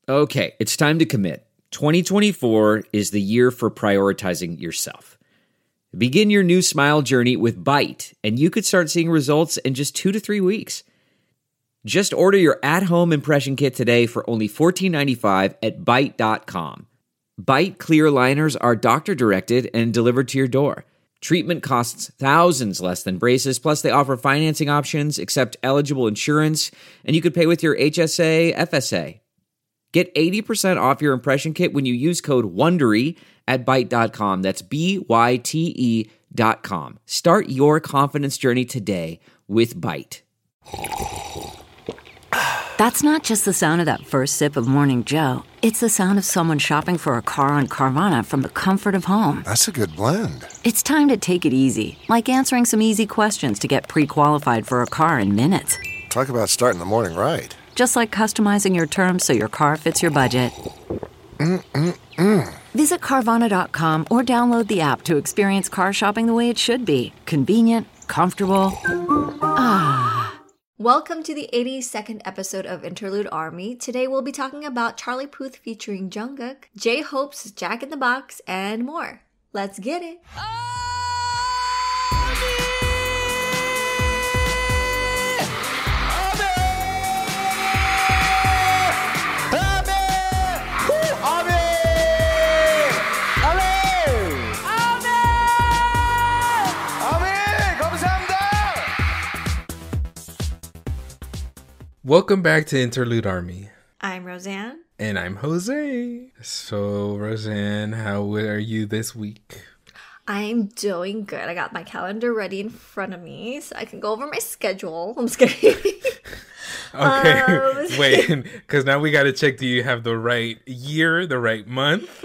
Okay, it's time to commit. 2024 is the year for prioritizing yourself. Begin your new smile journey with Byte, and you could start seeing results in just 2 to 3 weeks. Just order your at-home impression kit today for only $14.95 at Byte.com. Byte clear liners are doctor-directed and delivered to your door. Treatment costs thousands less than braces, plus they offer financing options, accept eligible insurance, and you could pay with your HSA, FSA. Get 80% off your impression kit when you use code WONDERY at Byte.com. That's BYTE.com. Start your confidence journey today with Byte. That's not just the sound of that first sip of Morning Joe. It's the sound of someone shopping for a car on Carvana from the comfort of home. That's a good blend. It's time to take it easy, like answering some easy questions to get pre-qualified for a car in minutes. Talk about starting the morning right. Just like customizing your terms so your car fits your budget. Visit Carvana.com or download the app to experience car shopping the way it should be. Convenient, comfortable. Welcome to the 82nd episode of Interlude Army. Today we'll be talking about Charlie Puth featuring Jungkook, J-Hope's Jack in the Box, and more. Let's get it! Welcome back to Interlude Army. I'm Roseanne. And I'm Jose. So, Roseanne, how are you this week? I'm doing good. I got my calendar ready in front of me so I can go over my schedule. I'm just kidding. Okay, wait, because now we got to check, do you have the right year, the right month?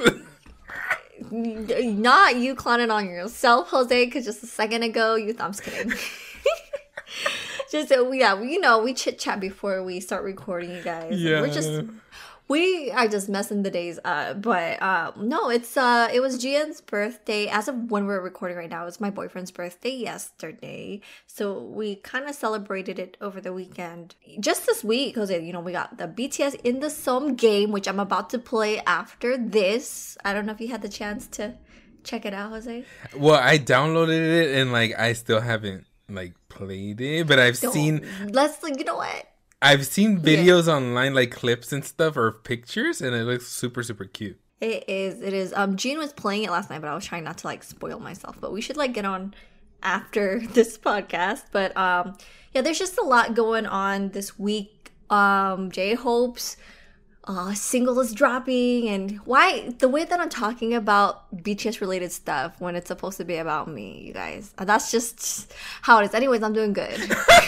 Not you clowning on yourself, Jose, because just a second ago, I'm just kidding. Just we chit chat before we start recording, you guys. Yeah. We are just messing the days up. But no, it was Gian's birthday. As of when we're recording right now, it was my boyfriend's birthday yesterday. So we kind of celebrated it over the weekend. Just this week, Jose, we got the BTS In the Sum game, which I'm about to play after this. I don't know if you had the chance to check it out, Jose. Well, I downloaded it and I still haven't played it, but I've seen. You know what? I've seen videos online, clips and stuff or pictures, and it looks super, super cute. It is. Jean was playing it last night, but I was trying not to spoil myself. But we should get on after this podcast. But there's just a lot going on this week. J-Hope's single is dropping, and why the way that I'm talking about BTS related stuff when it's supposed to be about me, you guys. That's just how it is. Anyways, I'm doing good.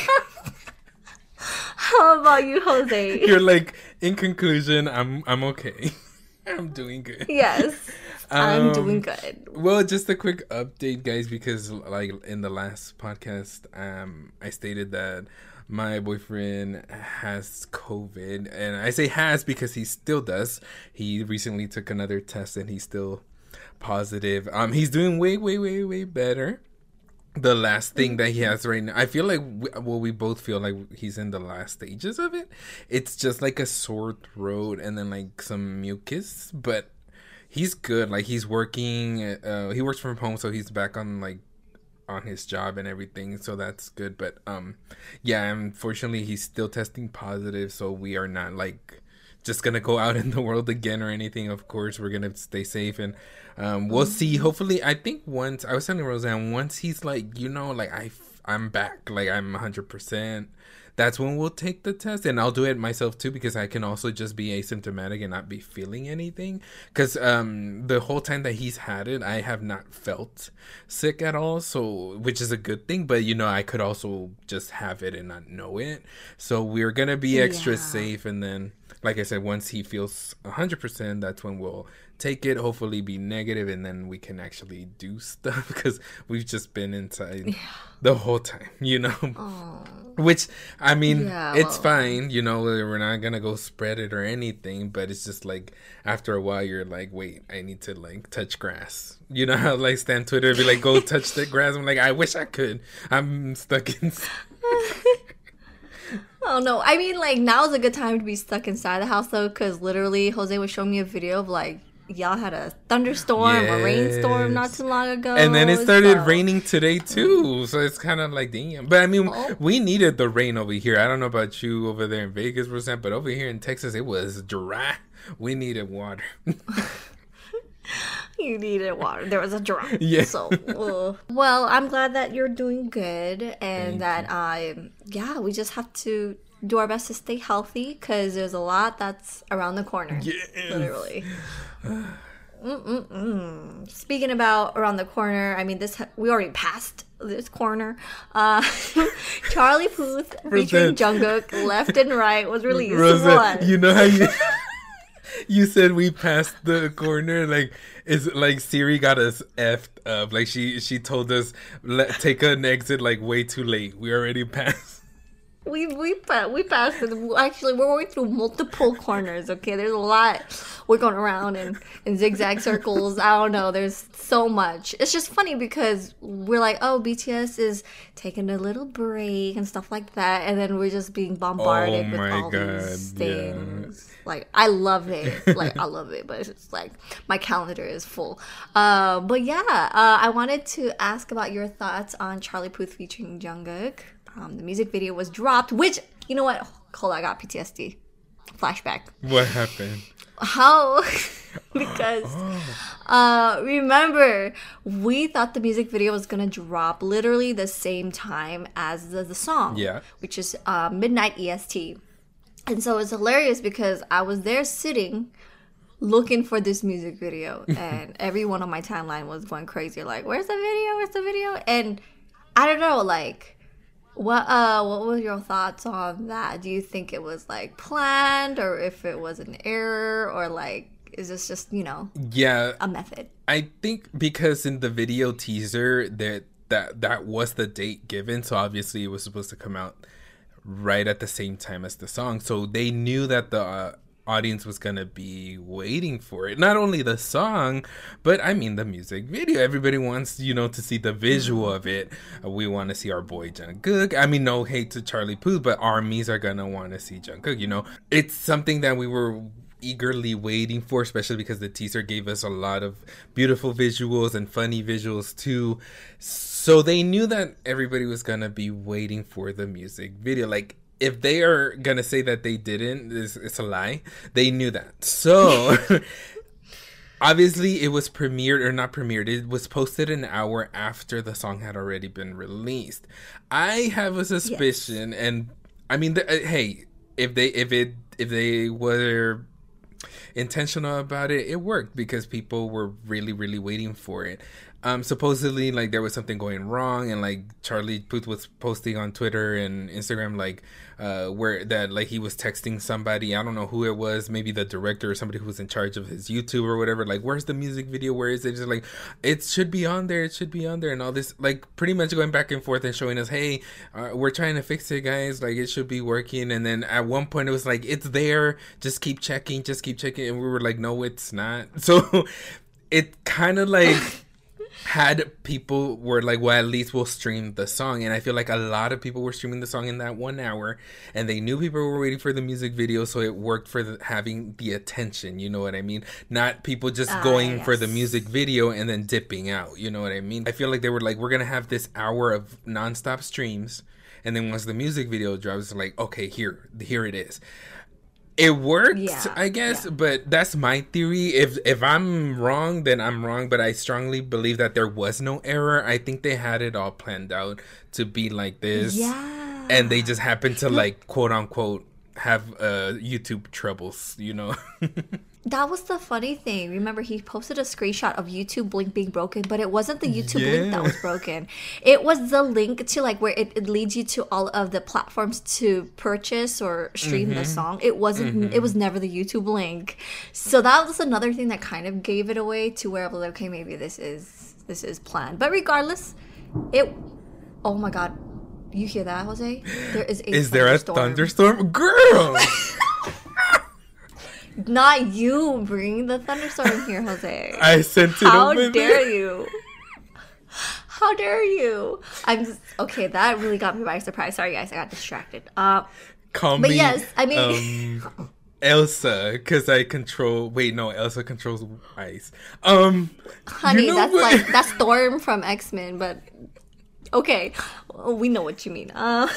How about you, Jose? You're in conclusion, I'm okay. I'm doing good. Yes. I'm doing good. Well, just a quick update, guys, because in the last podcast, I stated that my boyfriend has COVID, and I say has because he still does. He recently took another test, and he's still positive. He's doing way, way, way, way better. The last thing that he has right now, I feel we both feel like he's in the last stages of it. It's just a sore throat and then some mucus, but he's good. He's working. He works from home, so he's back on on his job and everything, so that's good. But unfortunately he's still testing positive, so we are not just gonna go out in the world again or anything. Of course, we're gonna stay safe, and we'll see. Hopefully, I think once I was telling Roseanne, once he's I'm back, I'm 100%, that's when we'll take the test, and I'll do it myself too, because I can also just be asymptomatic and not be feeling anything, because the whole time that he's had it, I have not felt sick at all, so which is a good thing. But I could also just have it and not know it, so we're gonna be extra safe. And then, like I said, once he feels 100%, that's when we'll take it, hopefully be negative, and then we can actually do stuff, because we've just been inside the whole time, which, I mean, it's fine, we're not gonna go spread it or anything, but it's just after a while you're wait, I need to touch grass, how Stan Twitter be go touch the grass. I'm I wish I could, I'm stuck inside. Oh no, I mean, like, now is a good time to be stuck inside the house though, because literally Jose was showing me a video of like y'all had a thunderstorm or rainstorm not too long ago, and then it started raining today too, so it's kind of like damn. But I mean, we needed the rain over here. I don't know about you over there in Vegas, percent, but over here in Texas it was dry. We needed water. You needed water. There was a drought. Yeah. So, well, I'm glad that you're doing good, and we just have to do our best to stay healthy because there's a lot that's around the corner. Yes. Literally. Speaking about around the corner, I mean, we already passed this corner. Charlie Puth featuring Jungkook, Left and Right was released. Rosette, you know how you said we passed the corner, like it's like Siri got us effed up. Like she told us take an exit like way too late. We already passed. We passed it. Actually, we're going through multiple corners. Okay, there's a lot. We're going around in zigzag circles. I don't know. There's so much. It's just funny because we're like, oh, BTS is taking a little break and stuff like that, and then we're just being bombarded with all these things. Yeah. Like, I love it. Like, I love it, but it's just like my calendar is full. But yeah, I wanted to ask about your thoughts on Charlie Puth featuring Jungkook. The music video was dropped, which, you know what? Hold on, I got PTSD. Flashback. What happened? How? Because, remember, we thought the music video was going to drop literally the same time as the song. Yeah. Which is midnight EST. And so it's hilarious because I was there sitting looking for this music video, and everyone on my timeline was going crazy. Like, where's the video? Where's the video? And I don't know, like, what were your thoughts on that? Do you think it was like planned, or if it was an error, or like is this just, you know, a method? I think because in the video teaser that was the date given, so obviously it was supposed to come out right at the same time as the song, so they knew that the audience was gonna be waiting for it. Not only the song, but I mean the music video. Everybody wants, you know, to see the visual of it. We want to see our boy Jungkook. I mean, no hate to Charlie Puth, but armies are gonna want to see Jungkook. You know, it's something that we were eagerly waiting for, especially because the teaser gave us a lot of beautiful visuals and funny visuals too. So they knew that everybody was gonna be waiting for the music video. Like, if they are gonna say that they didn't, it's a lie. They knew that. So obviously it was premiered, or not premiered, it was posted an hour after the song had already been released. I have a suspicion, and I mean, hey, if they were intentional about it, it worked because people were really, really waiting for it. Supposedly, like, there was something going wrong, and like Charlie Puth was posting on Twitter and Instagram, like, where that, like, he was texting somebody, I don't know who it was, maybe the director or somebody who was in charge of his YouTube or whatever, like, where's the music video, where is it? Just like, it should be on there, and all this, like, pretty much going back and forth and showing us, hey, we're trying to fix it, guys, like, it should be working. And then at one point it was like, it's there, just keep checking, and we were like, no, it's not. So it kind of like had people were like, well, at least we'll stream the song. And I feel like a lot of people were streaming the song in that 1 hour, and they knew people were waiting for the music video, so it worked for having the attention, you know what I mean? Not people just going for the music video and then dipping out, you know what I mean? I feel like they were like, we're gonna have this hour of nonstop streams, and then once the music video drops, it's like, okay, here it is. It worked, I guess, but that's my theory. If I'm wrong, then I'm wrong, but I strongly believe that there was no error. I think they had it all planned out to be like this. Yeah. And they just happened to, like, quote unquote, have YouTube troubles, you know? That was the funny thing. Remember, he posted a screenshot of YouTube link being broken, but it wasn't the YouTube link that was broken. It was the link to, like, where it leads you to all of the platforms to purchase or stream the song. It wasn't. It was never the YouTube link. So that was another thing that kind of gave it away to where I was like, okay, maybe this is planned. But regardless, oh my God, you hear that, Jose? There is a Is there a thunderstorm? Girl! Not you bringing the thunderstorm here, Jose. I sent it How over dare you? How dare you? I'm just, okay. That really got me by surprise. Sorry, guys, I got distracted. Call But me. yes, I mean, Elsa, because I control. Wait, no, Elsa controls ice. honey, you know that's what? like that's Storm from X-Men. But okay, we know what you mean.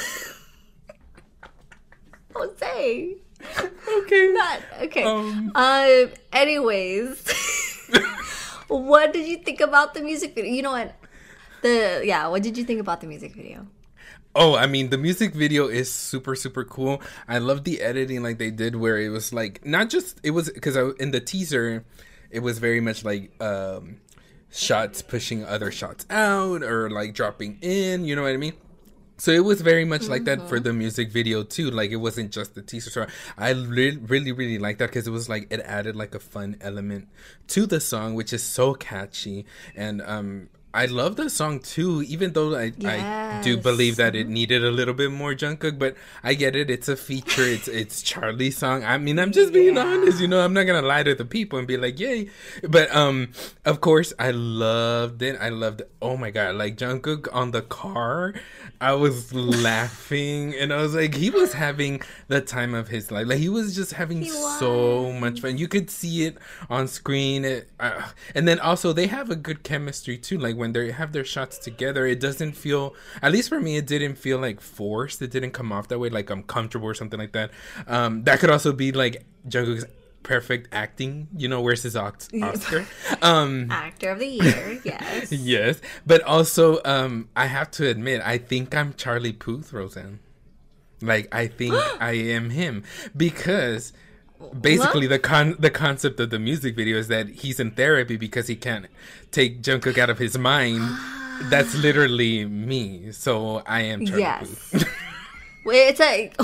Jose. Okay. Not okay. Anyways, what did you think about the music video? You know what? What did you think about the music video? Oh, I mean, the music video is super, super cool. I love the editing like they did where it was like, not just, it was, because in the teaser, it was very much like shots pushing other shots out or like dropping in, you know what I mean? So it was very much like that for the music video too. Like it wasn't just the teaser. So I really, really like that because it was like, it added like a fun element to the song, which is so catchy. And I love the song too, even though I do believe that it needed a little bit more Jungkook, but I get it. It's a feature. It's Charlie's song. I mean, I'm just being honest, you know, I'm not going to lie to the people and be like, yay. But, of course, I loved it. Oh my God, like Jungkook on the car, I was laughing and I was like, he was having the time of his life. Like he was just having so much fun. You could see it on screen. And then also they have a good chemistry too. Like when they have their shots together, it doesn't feel, at least for me, it didn't feel like forced. It didn't come off that way, like I'm comfortable or something like that. That could also be like Jungkook's perfect acting, you know, where's his Oscar? Actor of the year, yes. Yes, but also I have to admit, I think I'm Charlie Puth, Roseanne. Like I think I am him because basically the concept of the music video is that he's in therapy because he can't take Jungkook out of his mind. That's literally me. So I am Charlie Puth. Wait,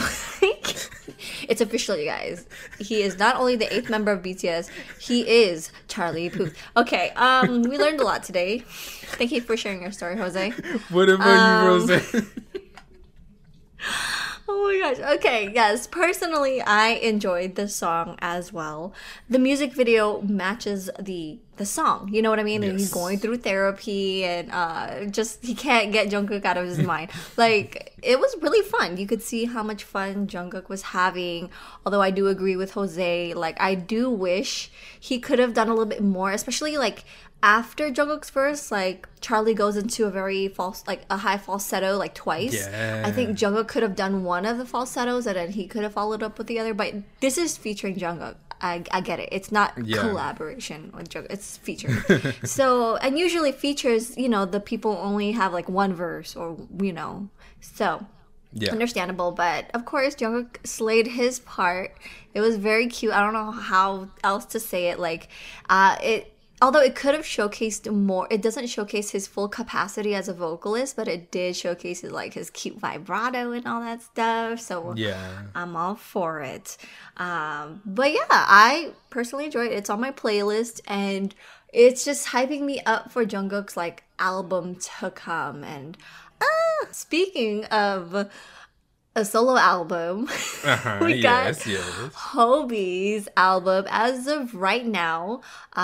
it's official, you guys. He is not only the 8th member of BTS, he is Charlie Puth. Okay, we learned a lot today. Thank you for sharing your story, Jose. What about you, Rose? Oh my gosh. Okay, yes. Personally, I enjoyed this song as well. The music video matches the song. You know what I mean? Yes. And he's going through therapy and just he can't get Jungkook out of his mind. Like, it was really fun. You could see how much fun Jungkook was having. Although I do agree with Jose. Like, I do wish he could have done a little bit more, especially like after Jungkook's verse, like Charlie goes into a very a high falsetto like twice. Yeah. I think Jungkook could have done one of the falsettos and then he could have followed up with the other. But this is featuring Jungkook. I get it. It's not collaboration with Jungkook. It's featured. So, and usually features, you know, the people only have like one verse or, you know, so understandable. But of course, Jungkook slayed his part. It was very cute. I don't know how else to say it. Like, although it could have showcased more, it doesn't showcase his full capacity as a vocalist, but it did showcase his cute vibrato and all that stuff. So I'm all for it. But yeah, I personally enjoyed it. It's on my playlist and it's just hyping me up for Jungkook's like album to come. And speaking of a solo album, we got Hobi's album. As of right now,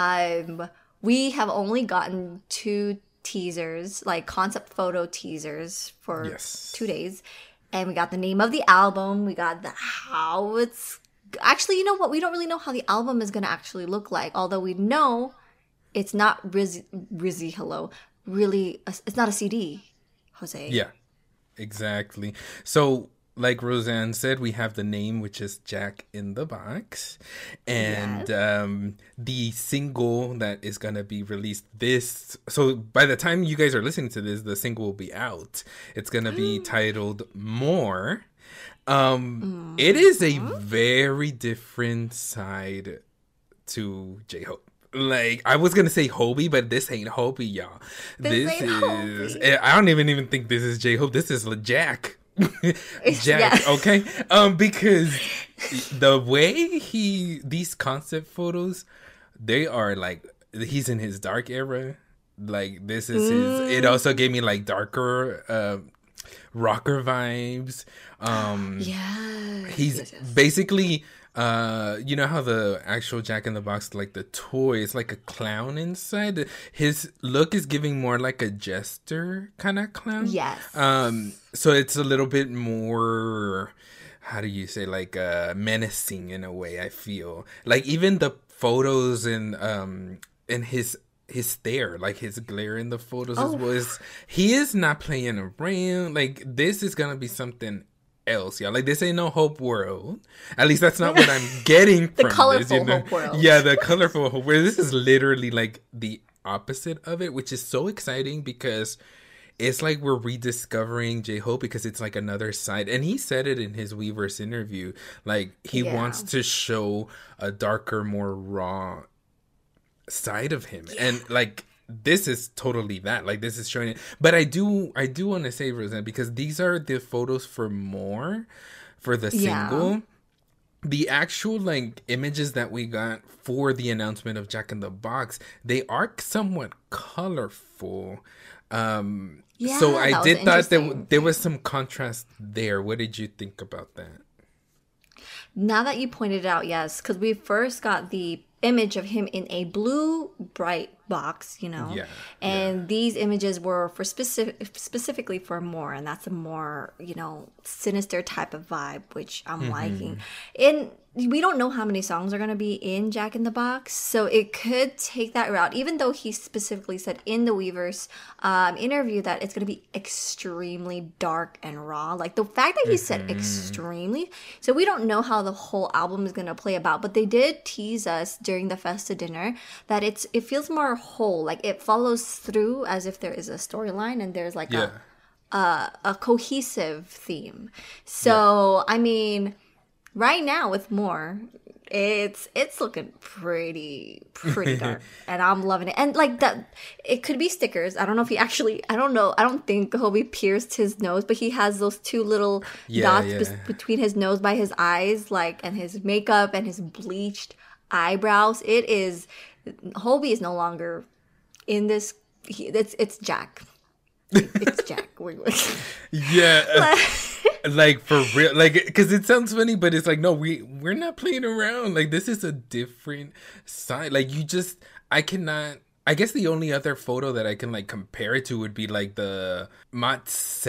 we have only gotten 2 teasers, like concept photo teasers for 2 days. And we got the name of the album. We got how it's... Actually, you know what? We don't really know how the album is going to actually look like. Although we know it's not Rizzy Hello. Really, it's not a CD, Jose. Yeah, exactly. So... like Roseanne said, we have the name, which is Jack in the Box. And the single that is going to be released so by the time you guys are listening to this, the single will be out. It's going to be titled More. It is a very different side to J-Hope. Like, I was going to say Hobie, but this ain't Hobie, y'all. This is... Hobie. I don't even think this is J-Hope. This is Jack. Jack, okay? Because the way these concept photos, they are like, he's in his dark era. Like, this is it also gave me like darker rocker vibes. He's basically You know how the actual Jack in the Box, like the toy, is like a clown inside. His look is giving more like a jester kind of clown. Yes. So it's a little bit more, how do you say, like menacing in a way. I feel like even the photos and his stare, like his glare in the photos was, he is not playing around. Like, this is gonna be something else, yeah. Like, this ain't no Hope World. At least that's not what I'm getting from the colorful this, you know? Hope World. Yeah, the colorful Hope World. This is literally like the opposite of it, which is so exciting because it's like we're rediscovering J-Hope, because it's like another side. And he said it in his Weverse interview. Like, he wants to show a darker, more raw side of him. And like, this is totally that. Like, this is showing it. But I do want to say, Roseanne, because these are the photos for More, for the single. The actual like images that we got for the announcement of Jack in the Box, they are somewhat colorful. So I did thought that there was some contrast there. What did you think about that? Now that you pointed it out, yes, because we first got the image of him in a blue bright box, you know, and these images were for specifically for More, and that's a more, you know, sinister type of vibe, which I'm liking. And we don't know how many songs are going to be in Jack in the Box, so it could take that route, even though he specifically said in the Weverse interview that it's going to be extremely dark and raw. Like, the fact that he said extremely, so we don't know how the whole album is going to play about, but they did tease us during the Festa dinner that it feels more whole, like it follows through as if there is a storyline and there's like a cohesive theme. So I mean, right now with More, it's looking pretty dark, and I'm loving it. And like that, it could be stickers. I don't know if he actually, I don't know. I don't think Hobie pierced his nose, but he has those two little dots between his nose by his eyes, like, and his makeup and his bleached eyebrows. It is, Hobie is no longer in this. It's Jack. It's Jack. Yeah. Like, for real, like, because it sounds funny, but it's like, no, we're not playing around. Like, this is a different side. Like, I guess the only other photo that I can like compare it to would be like the Mott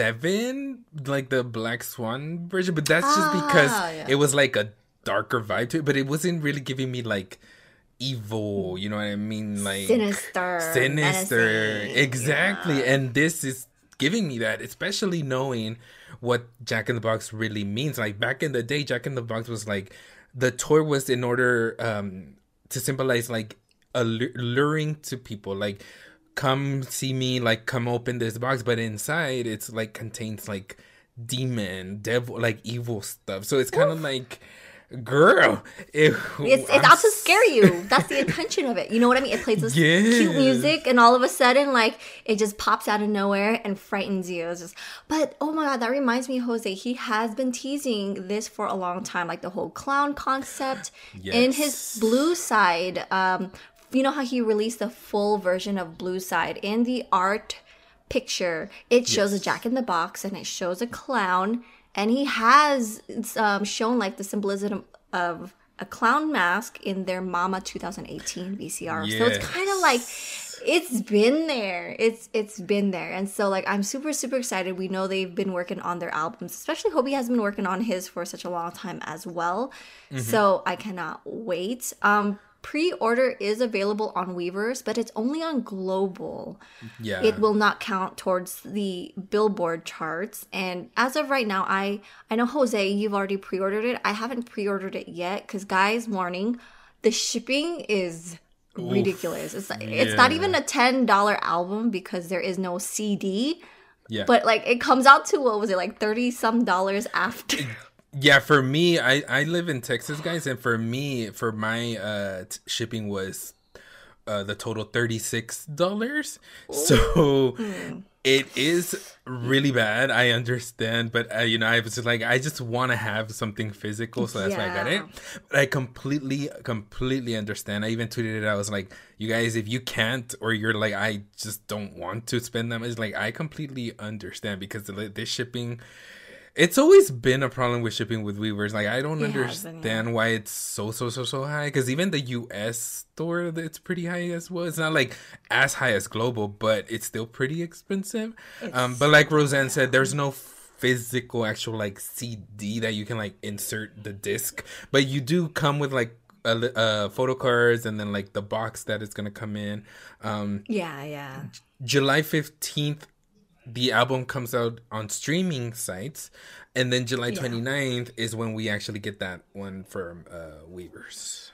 7, like the Black Swan version, but that's just because it was like a darker vibe to it, but it wasn't really giving me like evil, you know what I mean? Like sinister, menacing. Exactly. And this is giving me that, especially knowing what Jack in the Box really means. Like, back in the day, Jack in the Box was like, the toy was in order to symbolize like luring to people, like, come see me, like, come open this box, but inside it's like contains like demon, devil, like evil stuff. So it's kind of like, girl, it's out to scare you. That's the intention of it. You know what I mean? It plays this cute music, and all of a sudden, like, it just pops out of nowhere and frightens you. It's just, but oh my god, that reminds me, Jose. He has been teasing this for a long time, like the whole clown concept in his Blue Side. You know how he released the full version of Blue Side in the art picture? It shows a Jack in the Box and it shows a clown. And he has shown like the symbolism of a clown mask in their Mama 2018 VCR. So it's kind of like, it's been there. It's been there. And so like, I'm super, super excited. We know they've been working on their albums, especially Hobie has been working on his for such a long time as well. So I cannot wait. Pre-order is available on Weverse, but it's only on global. Yeah. It will not count towards the Billboard charts. And as of right now, I know, Jose, you've already pre-ordered it. I haven't pre-ordered it yet because, guys, warning, the shipping is ridiculous. It's not even a $10 album because there is no CD. Yeah. But like, it comes out to, what was it, like $30-some after. Yeah, for me, I live in Texas, guys, and for me, for my shipping was the total $36. So it is really bad. I understand, but I was just like, I just want to have something physical, so that's why I got it. But I completely understand. I even tweeted it. I was like, you guys, if you can't, or you're like, I just don't want to spend that much, like, I completely understand, because this shipping, It's always been a problem with shipping with Weavers. Like, I don't It has been, understand why it's so high. Because even the US store, it's pretty high as well. It's not like as high as global, but it's still pretty expensive. But like Roseanne said, there's no physical actual like CD that you can like insert the disc. But you do come with like photo cards and then like the box that it's going to come in. Yeah. July 15th. The album comes out on streaming sites, and then July 29th is when we actually get that one from Weavers.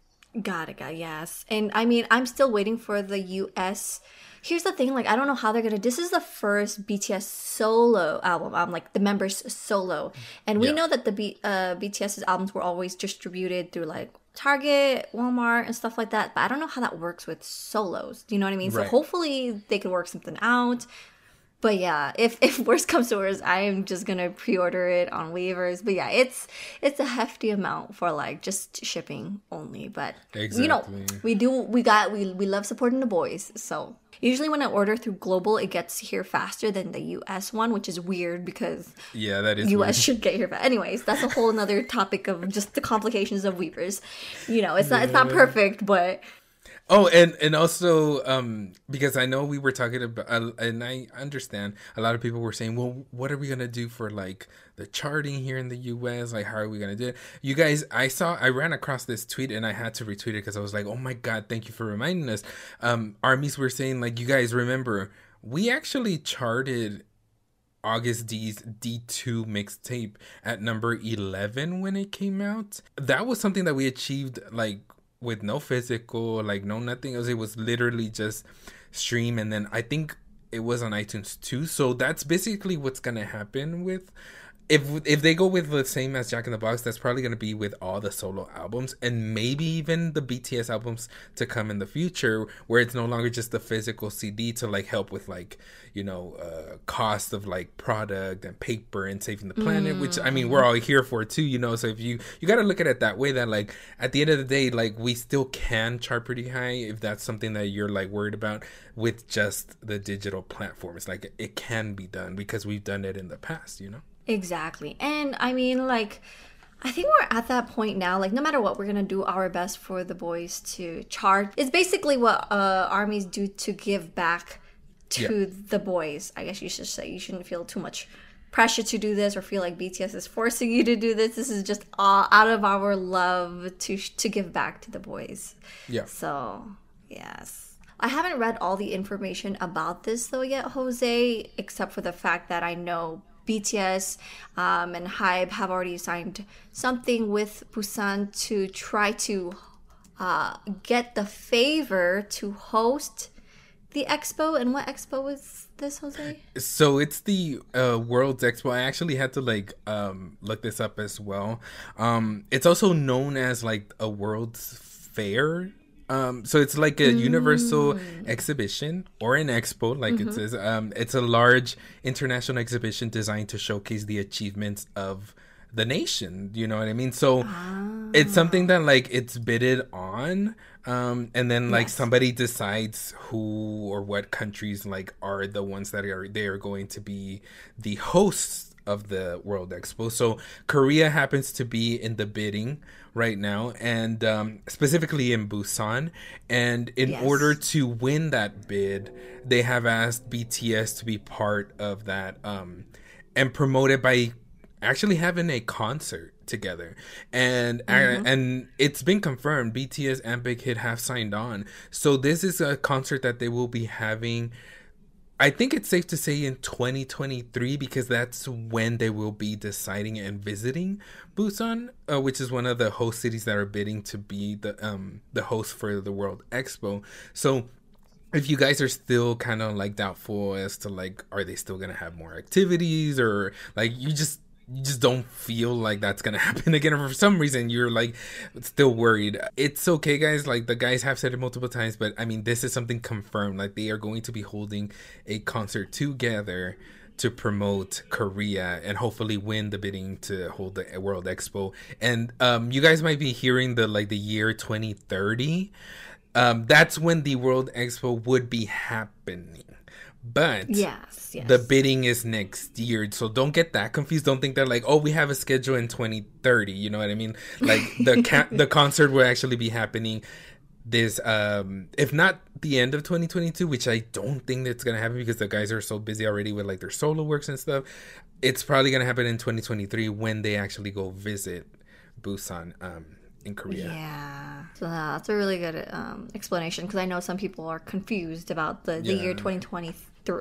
Got it, yes. And I mean, I'm still waiting for the US. Here's the thing, like, I don't know how they're gonna. This is the first BTS solo album, like the members solo, and we know that the BTS's albums were always distributed through like Target, Walmart, and stuff like that. But I don't know how that works with solos. Do you know what I mean? Right. So hopefully they can work something out. But yeah, if worst comes to worst, I am just gonna pre-order it on Weavers. But yeah, it's a hefty amount for like just shipping only. But you know, we love supporting the boys. So usually when I order through Global, it gets here faster than the US one, which is weird because that is US weird. should get here fast. Anyways, that's a whole another topic of just the complications of Weavers. You know, it's not perfect, but. Oh, and also, because I know we were talking about, and I understand a lot of people were saying, well, what are we going to do for like the charting here in the US? Like, how are we going to do it? You guys, I ran across this tweet and I had to retweet it because I was like, oh my God, thank you for reminding us. Armies were saying like, you guys remember, we actually charted August D's D2 mixtape at number 11 when it came out. That was something that we achieved like, with no physical, like no nothing else. It was literally just stream, and then I think it was on iTunes too. So that's basically what's gonna happen with if they go with the same as Jack in the Box. That's probably gonna be with all the solo albums and maybe even the BTS albums to come in the future, where it's no longer just the physical CD to like help with like, you know, cost of like product and paper and saving the planet, which I mean we're all here for too, you know. So if you got to look at it that way, that like at the end of the day, like we still can chart pretty high if that's something that you're like worried about with just the digital platforms. Like it can be done because we've done it in the past, you know. Exactly. And I mean, like, I think we're at that point now, like, no matter what, we're gonna do our best for the boys to chart. It's basically what armies do to give back to the boys. I guess you should say. You shouldn't feel too much pressure to do this or feel like BTS is forcing you to do this. This is just all out of our love to give back to the boys. Yeah. So, yes. I haven't read all the information about this, though, yet, Jose, except for the fact that I know BTS and HYBE have already signed something with Busan to try to get the favor to host the expo. And what expo is this, Jose? So it's the World's Expo. I actually had to like look this up as well. It's also known as like a World's Fair. So it's like a universal exhibition or an expo, like it says. It's a large international exhibition designed to showcase the achievements of the nation. You know what I mean? So it's something that like it's bidded on. And then like somebody decides who or what countries like are the ones that are going to be the hosts of the World Expo. So Korea happens to be in the bidding right now, and specifically in Busan. And in order to win that bid, they have asked BTS to be part of that and promote it by actually having a concert together. And and it's been confirmed BTS and Big Hit have signed on. So this is a concert that they will be having, I think it's safe to say, in 2023, because that's when they will be deciding and visiting Busan, which is one of the host cities that are bidding to be the host for the World Expo. So if you guys are still kind of like doubtful as to like, are they still gonna have more activities, or like you just don't feel like that's gonna happen again, or for some reason you're like still worried, it's okay, guys. Like the guys have said it multiple times, but I mean, this is something confirmed. Like they are going to be holding a concert together to promote Korea and hopefully win the bidding to hold the World Expo. And you guys might be hearing the year 2030. That's when the World Expo would be happening. But yes. the bidding is next year. So don't get that confused. Don't think that like, oh, we have a schedule in 2030. You know what I mean? Like the concert will actually be happening this, if not the end of 2022, which I don't think that's going to happen because the guys are so busy already with like their solo works and stuff. It's probably going to happen in 2023 when they actually go visit Busan, in Korea. Yeah, so that's a really good explanation, because I know some people are confused about the year 2030.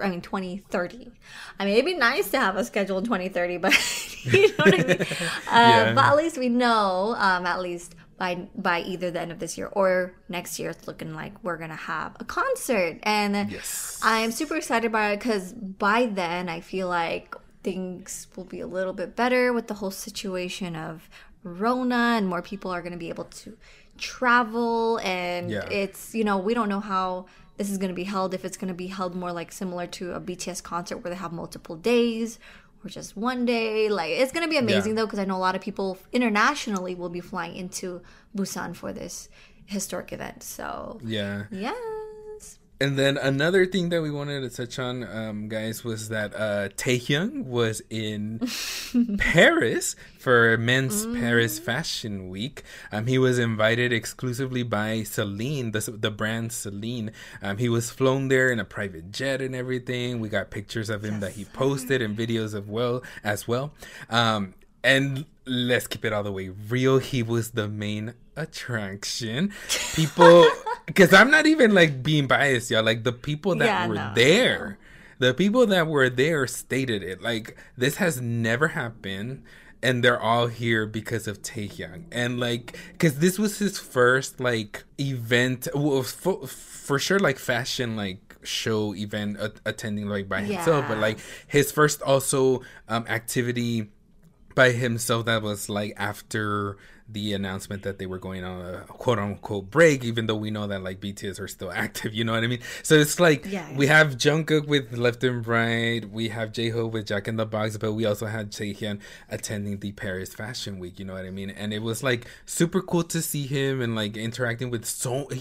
I mean, it'd be nice to have a schedule in 2030, but you know what I mean. But at least we know, at least by either the end of this year or next year, it's looking like we're gonna have a concert, and I'm super excited about it because by then I feel like things will be a little bit better with the whole situation of Rona, and more people are going to be able to travel, and it's, you know, we don't know how this is going to be held, if it's going to be held more like similar to a BTS concert where they have multiple days or just one day. Like, it's going to be amazing though, because I know a lot of people internationally will be flying into Busan for this historic event. So yes. And then another thing that we wanted to touch on, guys, was that Taehyung was in Paris for Men's Paris Fashion Week. He was invited exclusively by Celine, the brand Celine. He was flown there in a private jet and everything. We got pictures of him that he posted and videos as well. And let's keep it all the way real. He was the main attraction. People, because I'm not even like being biased, y'all. Like the people that were there, the people that were there stated it. Like, this has never happened, and they're all here because of Taehyung. And like, because this was his first like event, well, for sure, like fashion like show event attending like by himself, but like his first also activity by himself that was like after the announcement that they were going on a quote-unquote break, even though we know that like BTS are still active, you know what I mean? So it's like we have Jungkook with Left and Right, we have J-Hope with Jack in the Box, but we also had Taehyung attending the Paris Fashion Week, you know what I mean? And it was like super cool to see him and like interacting with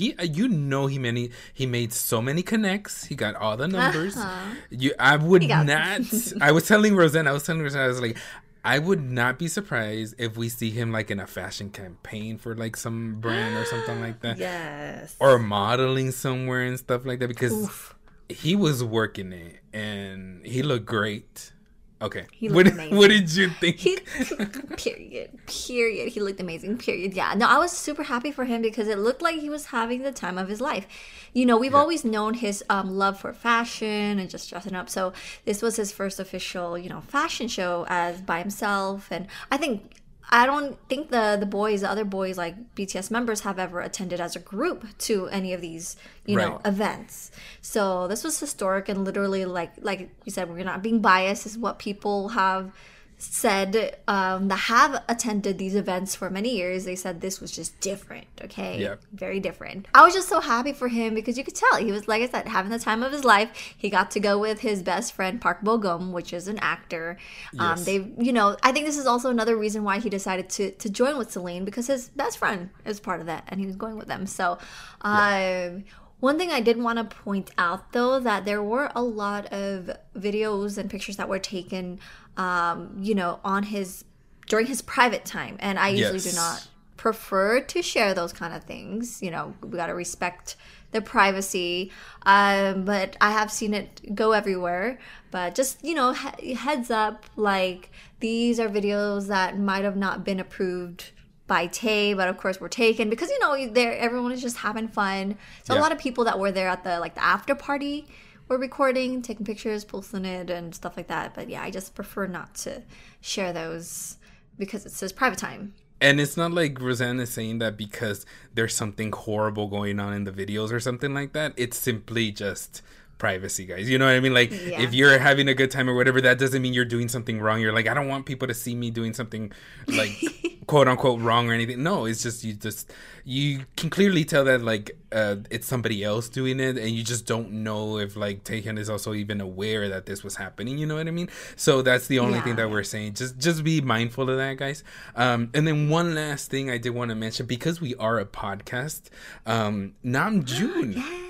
he made so many connects. He got all the numbers. I was telling Rosanna, I was like, I would not be surprised if we see him like in a fashion campaign for like some brand or something like that. Yes. Or modeling somewhere and stuff like that, because he was working it and he looked great. Okay. He looked amazing. What did you think? Period. He looked amazing. Period. Yeah. No, I was super happy for him because it looked like he was having the time of his life. You know, we've always known his love for fashion and just dressing up. So this was his first official, you know, fashion show as by himself. And I don't think the other boys like BTS members have ever attended as a group to any of these, you know, events. So this was historic, and literally like you said, we're not being biased. This is what people have said that have attended these events for many years. They said this was just different. Okay. Yeah. Very different. I was just so happy for him because you could tell he was, like I said, having the time of his life. He got to go with his best friend Park Bo-gum, which is an actor. Yes. I think this is also another reason why he decided to join with Celine, because his best friend is part of that and he was going with them. So one thing I did want to point out, though, that there were a lot of videos and pictures that were taken, during his private time. And I usually do not prefer to share those kind of things. You know, we got to respect their privacy. But I have seen it go everywhere. But just, you know, heads up, like, these are videos that might have not been approved by Tay, but of course were taken because, you know, everyone is just having fun. So a lot of people that were there at the after party were recording, taking pictures, posting it and stuff like that. But yeah, I just prefer not to share those because it says private time. And it's not like Rosanna is saying that because there's something horrible going on in the videos or something like that. It's simply just privacy, guys. You know what I mean? Like, if you're having a good time or whatever, that doesn't mean you're doing something wrong. You're like, I don't want people to see me doing something like quote unquote wrong or anything. No, it's just you can clearly tell that like it's somebody else doing it, and you just don't know if like Taehyung is also even aware that this was happening. You know what I mean? So that's the only thing that we're saying. Just be mindful of that, guys. And then one last thing I did want to mention, because we are a podcast, Namjoon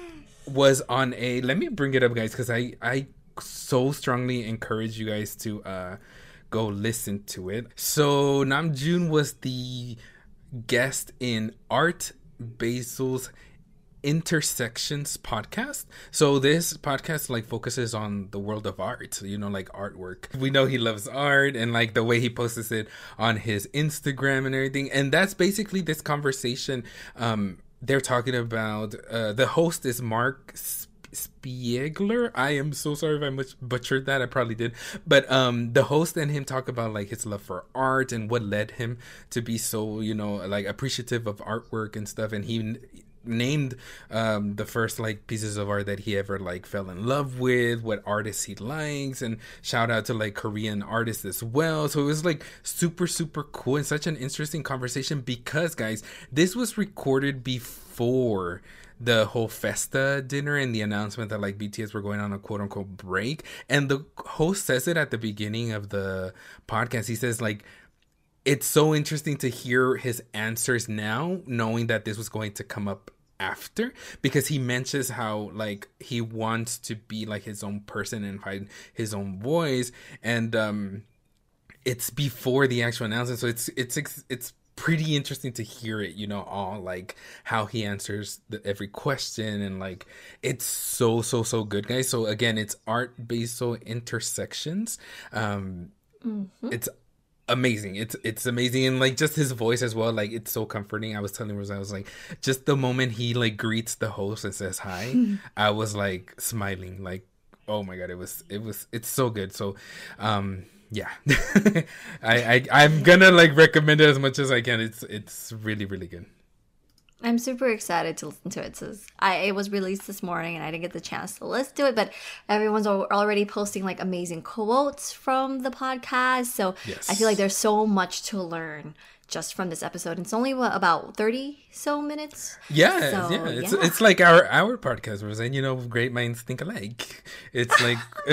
was on a, let me bring it up, guys, because I so strongly encourage you guys to go listen to it. So Namjoon was the guest in Art Basil's Intersections podcast. So this podcast like focuses on the world of art, you know, like artwork. We know he loves art and like the way he posts it on his Instagram and everything. And that's basically this conversation. They're talking about the host is Mark Spiegler. I am so sorry if I butchered that. I probably did. But the host and him talk about like his love for art and what led him to be so, you know, like appreciative of artwork and stuff. And he named the first like pieces of art that he ever like fell in love with, what artists he likes, and shout out to like Korean artists as well. So it was like super cool and such an interesting conversation because, guys, this was recorded before the whole Festa dinner and the announcement that like BTS were going on a quote unquote break. And the host says it at the beginning of the podcast. He says like, it's so interesting to hear his answers now, knowing that this was going to come up after, because he mentions how like he wants to be like his own person and find his own voice, and it's before the actual announcement, so it's pretty interesting to hear it, you know, all like how he answers every question, and like it's so good, guys. So again, it's Art Basel Intersections. It's amazing. It's amazing, and like just his voice as well, like it's so comforting. I was telling Rose, I was like, just the moment he like greets the host and says hi, I was like smiling, like, oh my god, it's so good. So yeah. I'm gonna like recommend it as much as I can. It's really good. I'm super excited to listen to it. Since it was released this morning and I didn't get the chance to listen to it, but everyone's already posting like amazing quotes from the podcast. So yes. I feel like there's so much to learn just from this episode. It's only about 30 so minutes. Yeah, so, it's like our podcast was saying, you know, great minds think alike. It's like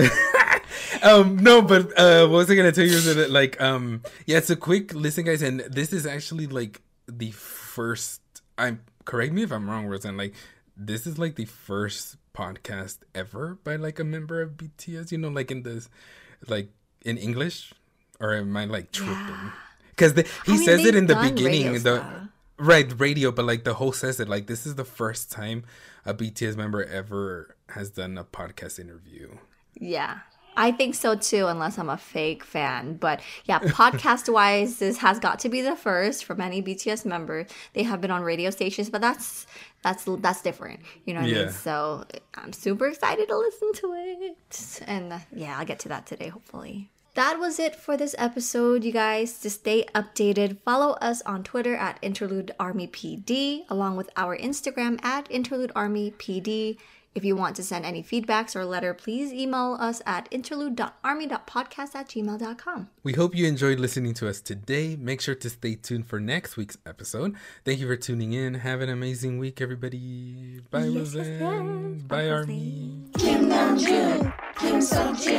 no, but what was I gonna tell you is that like yeah, it's a quick listen, guys, and this is actually like the first, correct me if I'm wrong, Roseanne, like this is like the first podcast ever by like a member of BTS, you know, like in this, like in English, or am I like tripping? Because he says it in the beginning, radio, but like the host says it like this is the first time a BTS member ever has done a podcast interview. Yeah. I think so too, unless I'm a fake fan. But yeah, podcast wise, this has got to be the first for many BTS members. They have been on radio stations, but that's different. You know what I mean? So I'm super excited to listen to it. And yeah, I'll get to that today, hopefully. That was it for this episode, you guys. To stay updated, follow us on Twitter at InterludeArmyPD, along with our Instagram at InterludeArmyPD. If you want to send any feedbacks or letter, please email us at interlude.army.podcast@gmail.com. We hope you enjoyed listening to us today. Make sure to stay tuned for next week's episode. Thank you for tuning in. Have an amazing week, everybody. Bye, Roseanne. Bye, Army. Kim Namjoon, Kim Seokjin.